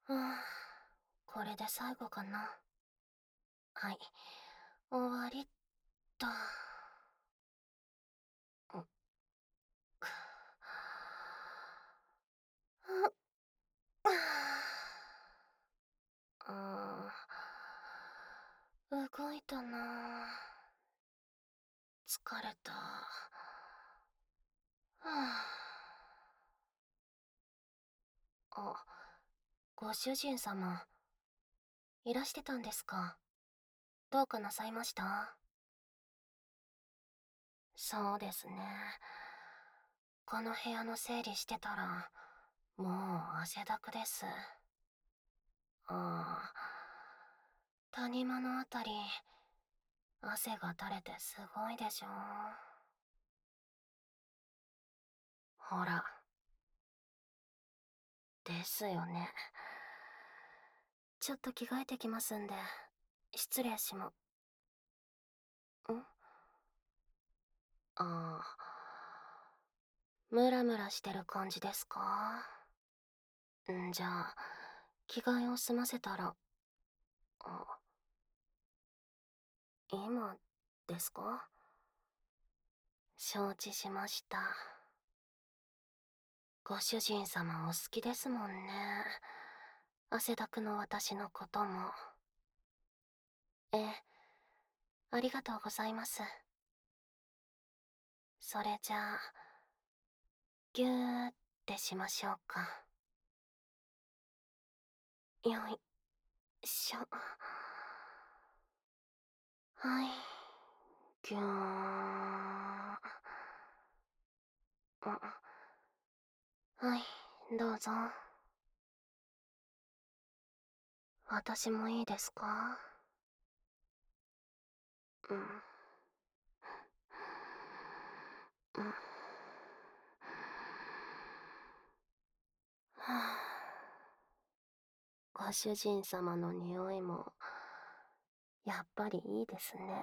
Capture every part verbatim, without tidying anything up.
うん、これで最後かな。はい、終わりっと。うんくうーん、動いたな。疲れた。はあ、あ、ご主人様、いらしてたんですか？どうかなさいました？そうですね。この部屋の整理してたら、もう汗だくです。ああ、谷間のあたり、汗が垂れてすごいでしょ。ほら。ですよね。ちょっと着替えてきますんで、失礼しま。んああ、ムラムラしてる感じですか？んじゃあ、着替えを済ませたら、あ、今ですか？承知しました。ご主人様お好きですもんね。汗だくの私のことも。ええ、ありがとうございます。それじゃあ、ぎゅーってしましょうか。よいしょ。はい。ぎゅーん。はい、どうぞ。私もいいですか？うん。うん。はあ、ご主人様の匂いも、やっぱりいいですね。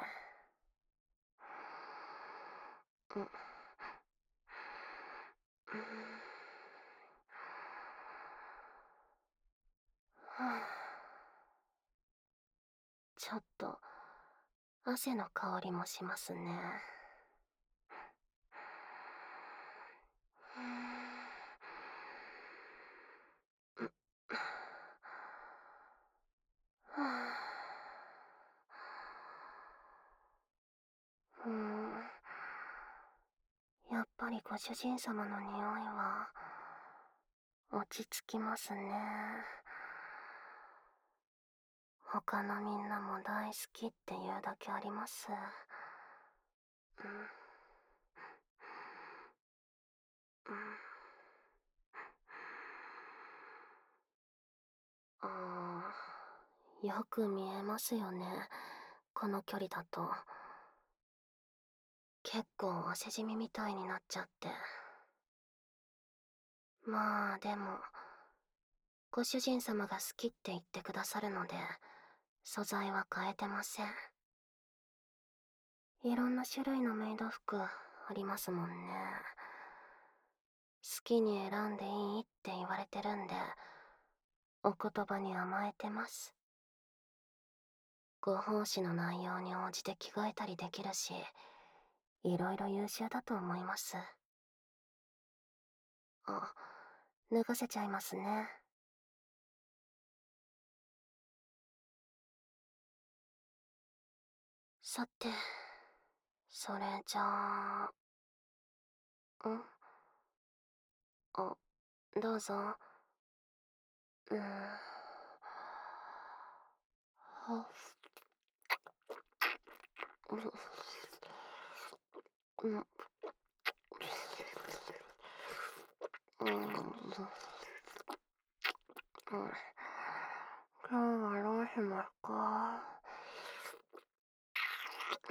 うん。うん。はあ、ちょっと、汗の香りもしますね。うん。はあ、うーん。やっぱりご主人様の匂いは、落ち着きますね。他のみんなも大好きって言うだけあります。うん。うん。ああ、よく見えますよね。この距離だと。結構汗じみみたいになっちゃって。まあでも、ご主人様が好きって言ってくださるので、素材は変えてません。いろんな種類のメイド服ありますもんね。好きに選んでいいって言われてるんで、お言葉に甘えてます。ご奉仕の内容に応じて着替えたりできるし、いろいろ優秀だと思います。あ、脱がせちゃいますね。さて、それじゃあ、んあ、どうぞ。うーん。は、うん、うん、うん、うん。今日はどうしますか？うん、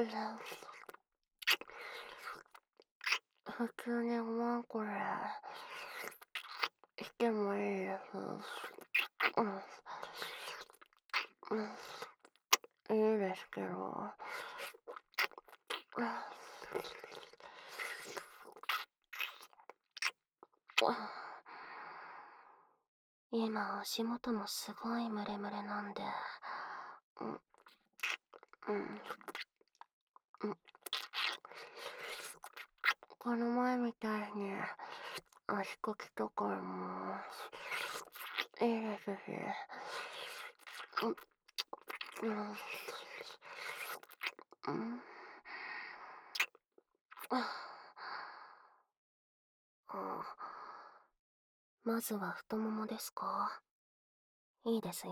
普通にごまんこれ、してもいいです。うん、うん、いいですけど。 今足元もすごいムレムレなんで、うん、うん、うん。この前みたいに足こきとかもいいですし、うん、うん、うん、ああ、まずは太ももですか？いいですよ。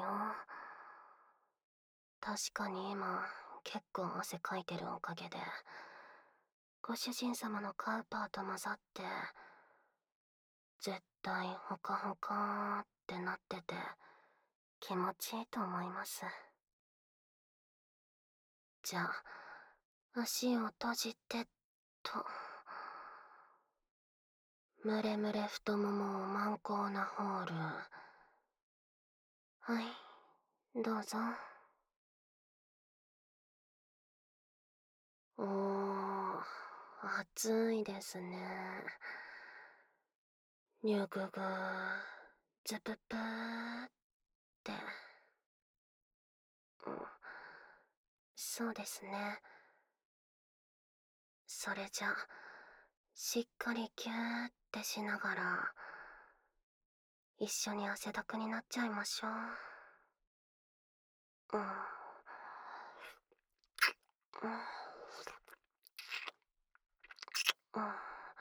確かに今、結構汗かいてるおかげで、ご主人様のカウパーと混ざって、絶対ホカホカってなってて、気持ちいいと思います。じゃあ、足を閉じてと。ムレムレ太ももを満行なホール。はい、どうぞ。おー、暑いですね。にゅぐぐー、ズププーって。うん、そうですね。それじゃ、しっかりキューってしながら、一緒に汗だくになっちゃいましょう。うん。うん。うん。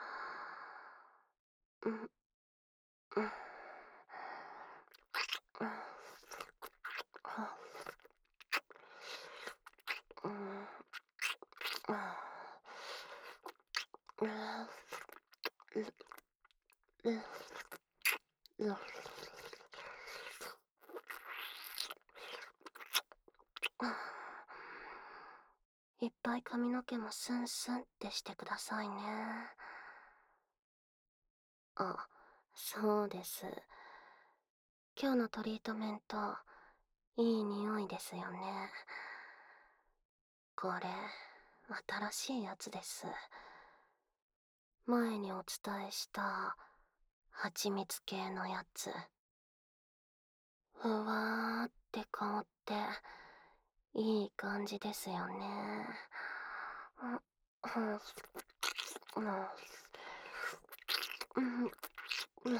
うん。うん。うん。うん。うん。いっぱい髪の毛もスンスンってしてくださいね。あ、そうです。今日のトリートメント、いい匂いですよね。これ、新しいやつです。前にお伝えした、蜂蜜系のやつ。ふわーって香って、いい感じですよね。うん、うん、うん、うん、うん、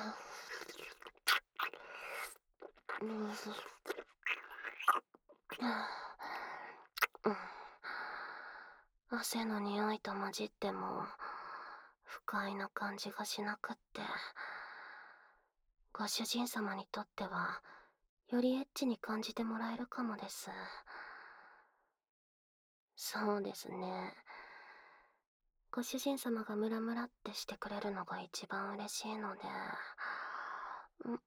うん。汗の匂いと混じっても不快な感じがしなくって、ご主人様にとってはよりエッチに感じてもらえるかもです。そうですね。ご主人様がムラムラってしてくれるのが一番嬉しいので、うん、うん、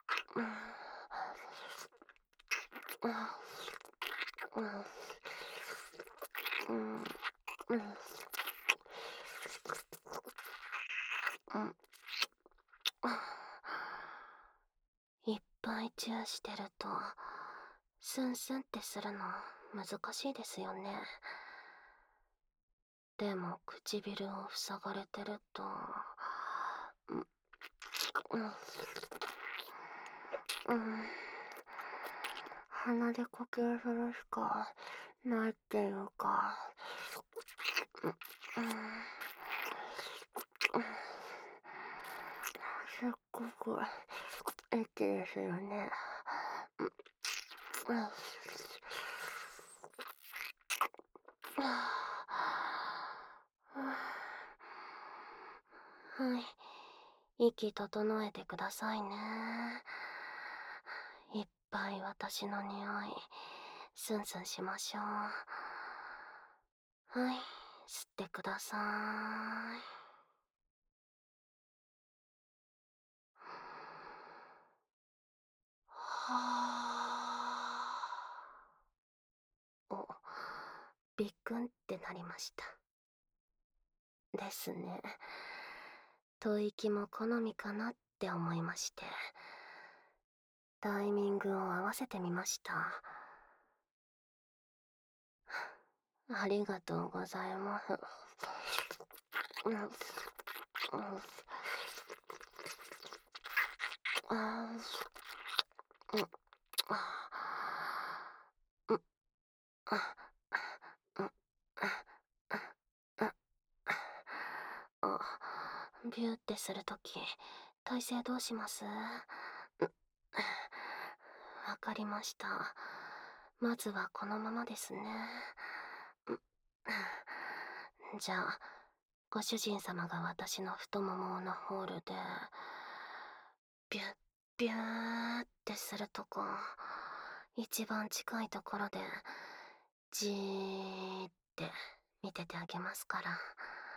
うん、うん、うん、うん、うん、いっぱいチューしてると、スンスンってするの難しいですよね。でも唇を塞がれてると、うん、うん、うん、鼻で呼吸するしかないっていうか、うん、うん、うん、すっごくエッチですよね。うん、うん、はい、息整えてくださいね。いっぱい私の匂い、スンスンしましょう。はい、吸ってください。はあ。お、びっくんってなりました。ですね。吐息も好みかなって思いまして、タイミングを合わせてみました。ありがとうございます。うん、うん、あうん、あ、うん、あ、あ、あ、ビューってするとき、体勢どうします？うん、わかりました。まずはこのままですね。うん、じゃあ、ご主人様が私の太もものホールで、ビュッビューってするとこ、一番近いところで、じーって見ててあげますから。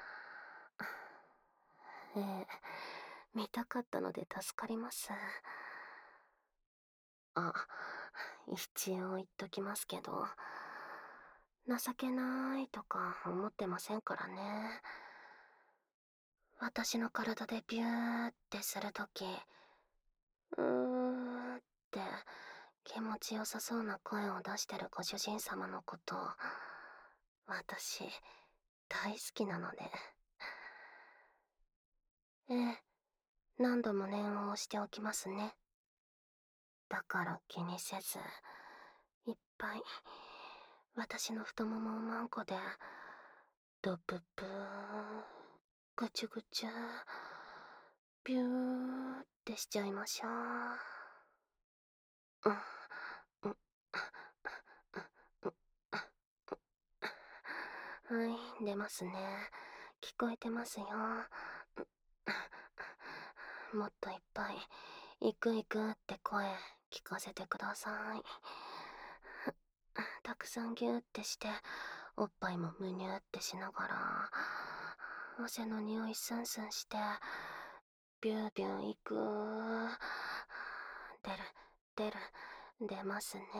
ええ、見たかったので助かります。あ、一応言っときますけど、情けないとか思ってませんからね。私の体でビューってするとき、うーって気持ちよさそうな声を出してるご主人様のこと、私、大好きなので。ええ、何度も念を押しておきますね。だから気にせず、いっぱい、私の太ももをマンコで、ドブブー、ぐちゅぐちゅ、ビューってしちゃいましょう。うん、うん、はい、出ますね。聞こえてますよ。もっといっぱい、行く行くって声聞かせてください。たくさんギューってして、おっぱいもむにゅーってしながら、汗の匂いスンスンして、ビュービュー行く。出る、出る、出ますね。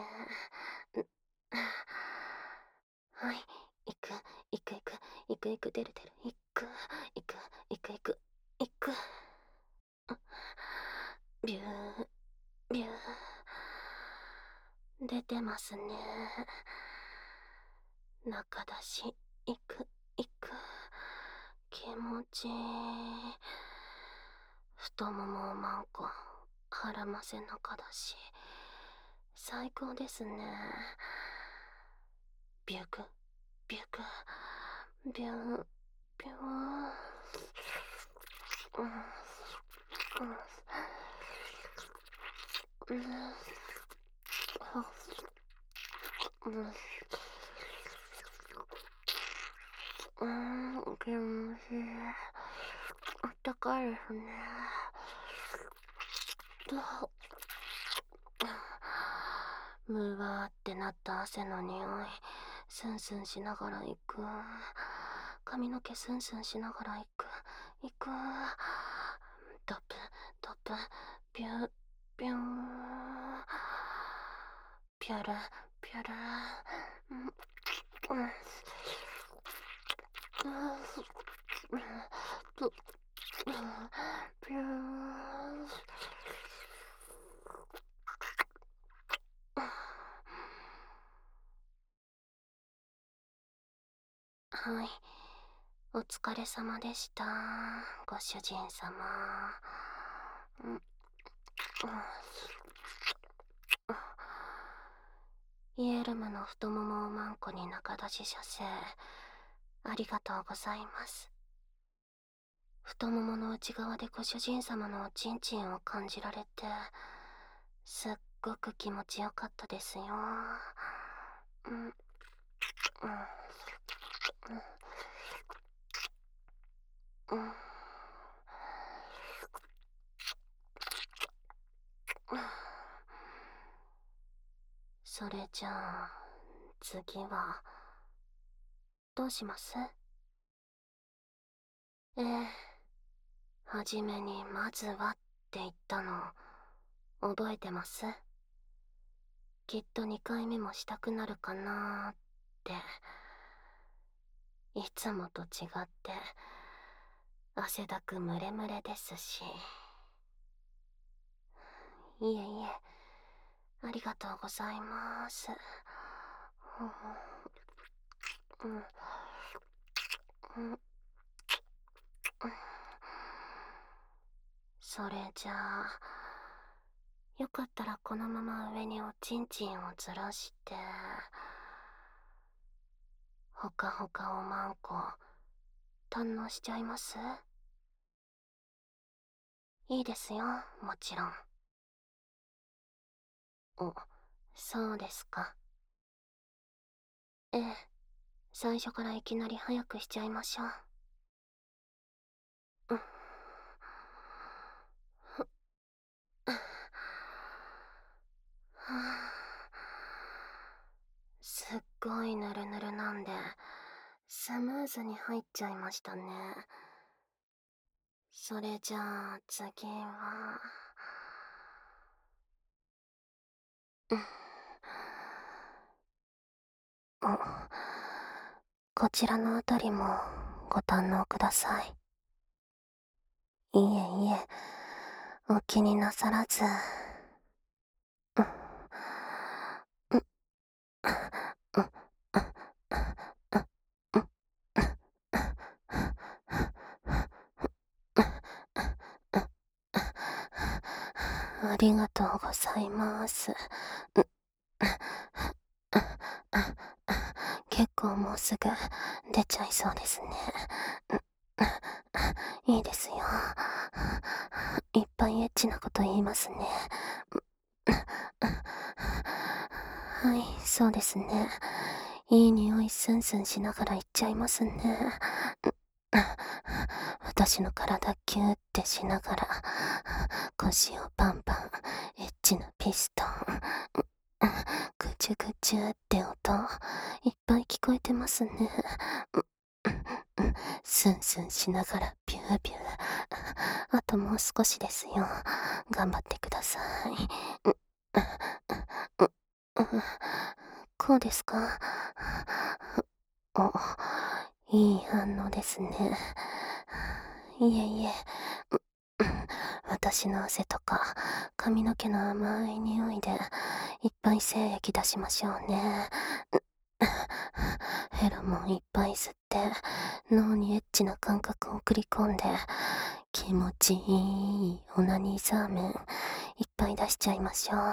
はい、行く、行く行く、行く行く、出る出る、行く、行く、行く行く、行く。ビュー、ビュー。出てますね。中だし、行く、行く。気持ちいい。太ももをマンコ、腹ませ中だし。最高ですね。ビュグ、ビュグ、ビュー、ビュー。うん、うん、うん、うん、うん、気持ちいい。あったかいですね。と、むわーってなった汗の匂い、スンスンしながら行く。髪の毛スンスンしながら行く。行く。ドブ、ドブ、ビュー、ビューン。ピュル、ピュル。うん、うん、と、ピュー。はい。お疲れ様でした、ご主人様。うん、うん、イエルムの太ももをマンコに中出し射精、ありがとうございます。太ももの内側でご主人様のおちんちんを感じられて、すっごく気持ちよかったですよ。うん、うん、うん、うん。それじゃあ、次は、どうします？ええ、はじめにまずはって言ったの、覚えてます？きっとにかいめもしたくなるかなーって。いつもと違って、汗だくムレムレですし。いえいえ、ありがとうございます。うん、うん、うん、それじゃあ、 よかったらこのまま上におちんちんをずらして、ほかほかおまんこ堪能しちゃいます？いいですよ、もちろん。お、そうですか。ええ、最初からいきなり早くしちゃいましょう。うん。すっごいぬるぬるなんで、スムーズに入っちゃいましたね。それじゃあ次は、うん、お、こちらのあたりもご堪能ください。いえいえ、お気になさらず。うん、うん、うん、うん、ありがとうございます。結構もうすぐ出ちゃいそうですね。いいですよ。いっぱいエッチなこと言いますね。はい、そうですね。いい匂いスンスンしながら行っちゃいますね。私の体ギューってしながら、腰をパンパン、エッチなピストン。ぐちゅぐちゅって音、いっぱい聞こえてますね。スンスンしながらビュービュー。あともう少しですよ。頑張ってください。こうですか？お、いい反応ですね。いえいえ、私の汗とか髪の毛の甘い匂いでいっぱい精液出しましょうね。フェロモンいっぱい吸って脳にエッチな感覚を送り込んで気持ちいいオナニーザーメンいっぱい出しちゃいましょう。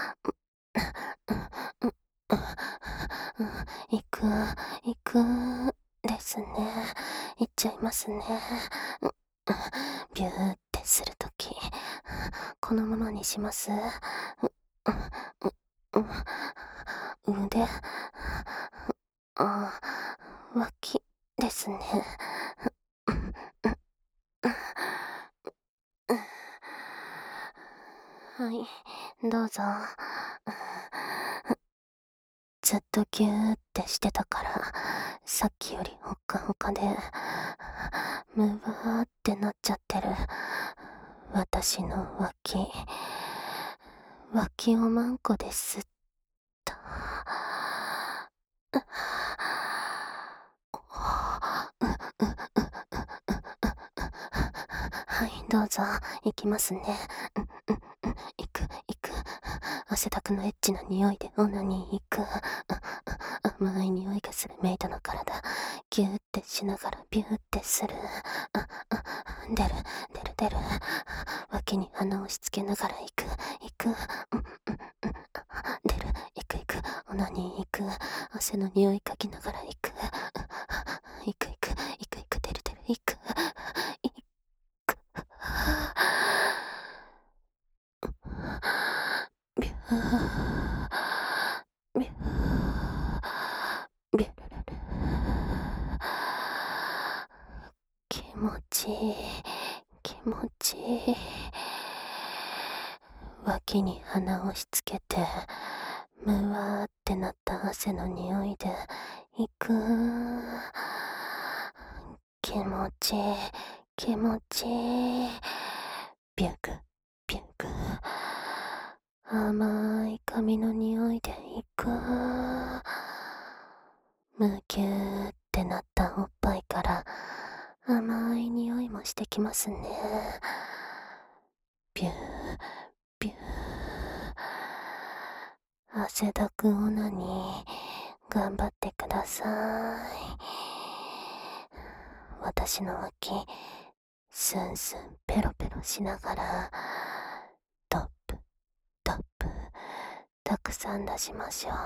行く、行くですね。行っちゃいますね。ビューってするとき、このままにします。腕、あ、脇ですね。はい、どうぞ。ずっとギューってしてたから、さっきよりほっかほかで、むわーってなっちゃってる。私の脇、脇おまんこですった。はい、どうぞ、行きますね。うんうんうん、行く、行く。汗だくのエッチな匂いでオナニー行く。甘い匂いがするメイドの体、ギューってしながらビューってする。出る、出る、出る。脇に鼻を押し付けながら行く、行く。うんうんうん、出る、行く行く。オナニー行く。汗の匂い嗅ぎながら行く。行く行く、行く行く、出る出る、行く。行く。ビュー。ビュー。ビュー。気持ちいい、気持ちいい。脇に鼻を押し付けて、むわーってなった汗の匂いで、行く。気持ちいい、気持ちいい。ビュグ、ビュグ。甘い髪の匂いで行く。むぎゅーってなったおっぱいから甘い匂いもしてきますね。ビュー、ビュー。汗だくオナニー頑張ってください。私の脇スンスンペロペロしながらドップドくさん出しましょう。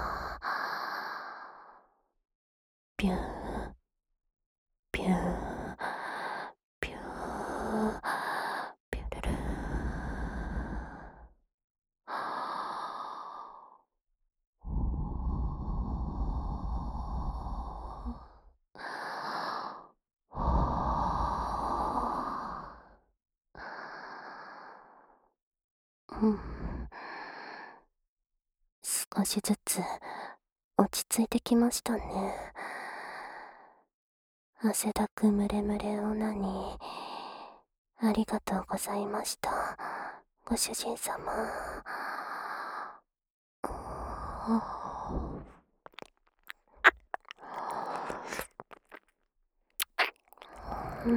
ピューピューピューピュルルうん、少しずつ落ち着いてきましたね。汗だくムレムレオナニーありがとうございました、ご主人様。うん、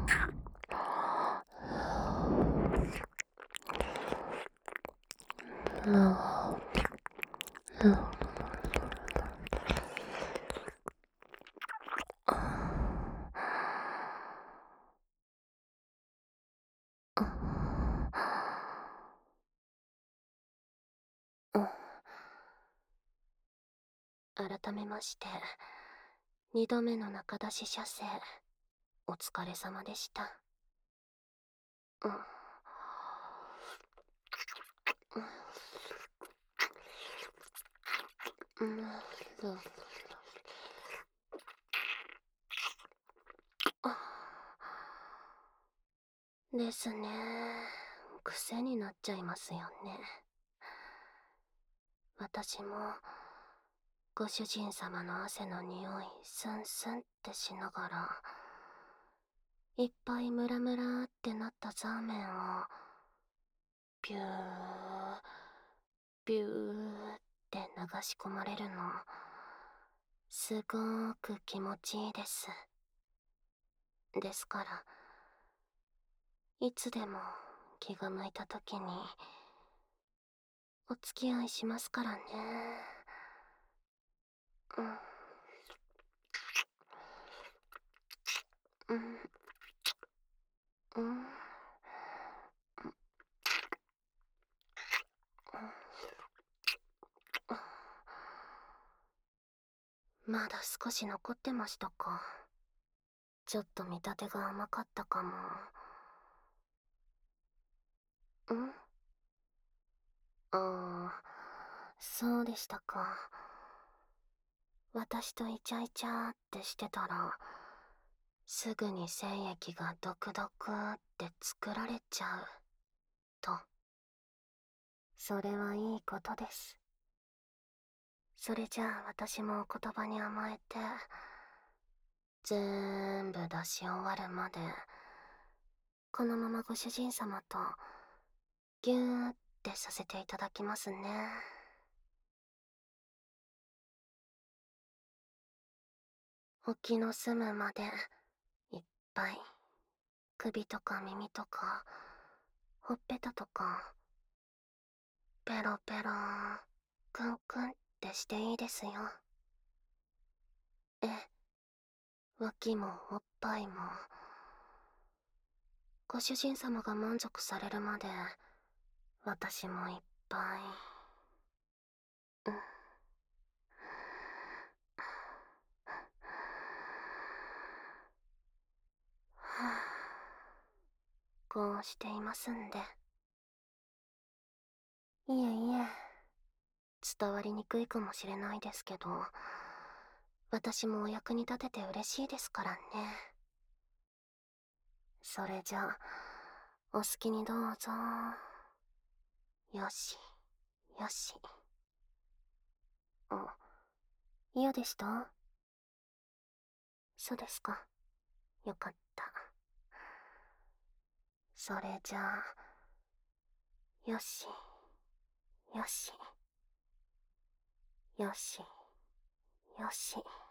改めまして二度目の中出し射精お疲れ様でした。うんうんうんですね。癖になっちゃいますよね。私もご主人様の汗の匂いスンスンってしながらいっぱいムラムラってなったザーメンをピューピューって流し込まれるのすごーく気持ちいいです。ですからいつでも気が向いた時にお付き合いしますからね。うんうんうんまだ少し残ってましたか。ちょっと見立てが甘かったかも。んああ、そうでしたか。私とイチャイチャってしてたらすぐに精液がドクドクって作られちゃうと。それはいいことです。それじゃあ私もお言葉に甘えてぜーんぶ出し終わるまでこのままご主人様とギューってさせていただきますね。沖の澄むまでいっぱい首とか耳とかほっぺたとかペロペロクンクンってしていいですよ。え、脇もおっぱいもご主人様が満足されるまで私もいっぱい。うんはあ、こうしていますんで。いえいえ、伝わりにくいかもしれないですけど私もお役に立てて嬉しいですからね。それじゃあお好きにどうぞ。よしよし。あ、嫌でした？そうですか。よかった。それじゃあよしよしよしよし。